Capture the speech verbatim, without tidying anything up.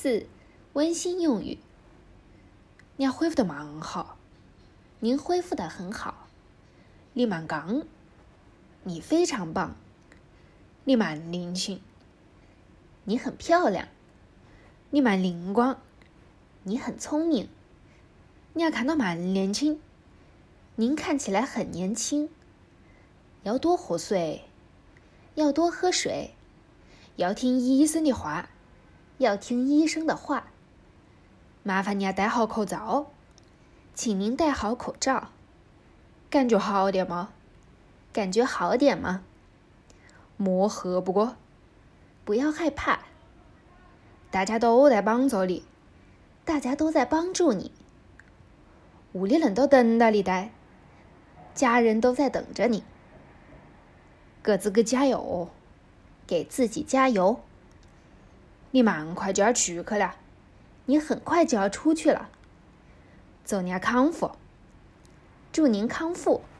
四、温馨用语。你恢复得蛮好，您恢复得很好。你蛮刚，你非常棒。你蛮年轻，你很漂亮。你蛮灵光，你很聪明。你要看到蛮年轻，您看起来很年轻。要多喝水，要多喝水。要听医生的话，要听医生的话。麻烦你要戴好口罩，请您戴好口罩。感觉好点吗？感觉好点吗？磨合不过，不要害怕。大家都在帮助你，大家都在帮助你。屋里人都等到你的，家人都在等着你。给自己加油，给自己加油。你蛮快就要出去了，你很快就要出去了。祝您康复，祝您康复。